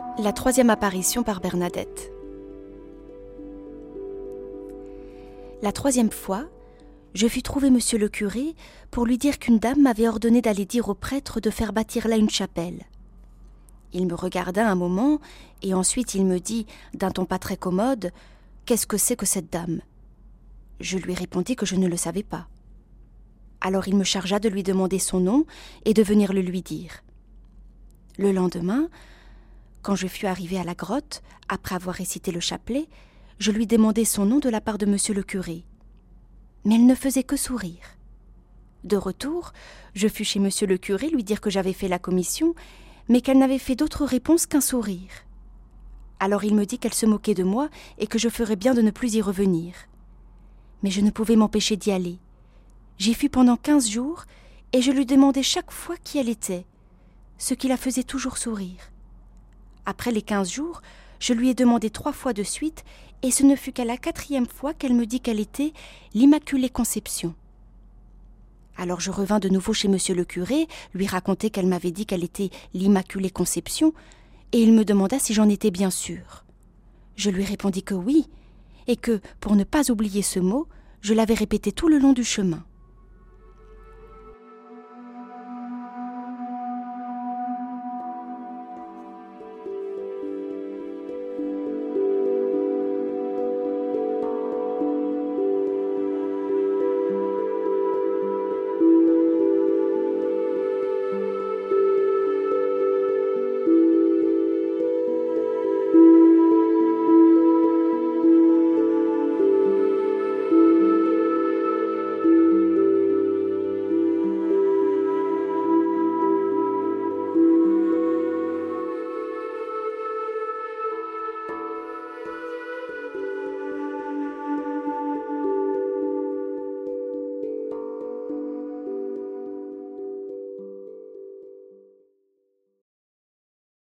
La troisième apparition par Bernadette. La troisième fois, je fus trouver monsieur le curé pour lui dire qu'une dame m'avait ordonné d'aller dire au prêtre de faire bâtir là une chapelle. Il me regarda un moment et ensuite il me dit, d'un ton pas très commode, « Qu'est-ce que c'est que cette dame ?» Je lui répondis que je ne le savais pas. Alors il me chargea de lui demander son nom et de venir le lui dire. Le lendemain, quand je fus arrivée à la grotte, après avoir récité le chapelet, je lui demandai son nom de la part de monsieur le curé. Mais elle ne faisait que sourire. De retour, je fus chez monsieur le curé lui dire que j'avais fait la commission, mais qu'elle n'avait fait d'autre réponse qu'un sourire. Alors il me dit qu'elle se moquait de moi et que je ferais bien de ne plus y revenir. Mais je ne pouvais m'empêcher d'y aller. J'y fus pendant 15 jours et je lui demandais chaque fois qui elle était, ce qui la faisait toujours sourire. Après les 15 jours, je lui ai demandé 3 fois de suite et ce ne fut qu'à la 4e fois qu'elle me dit qu'elle était l'Immaculée Conception. Alors je revins de nouveau chez monsieur le curé, lui raconter qu'elle m'avait dit qu'elle était l'Immaculée Conception et il me demanda si j'en étais bien sûre. Je lui répondis que oui et que, pour ne pas oublier ce mot, je l'avais répété tout le long du chemin.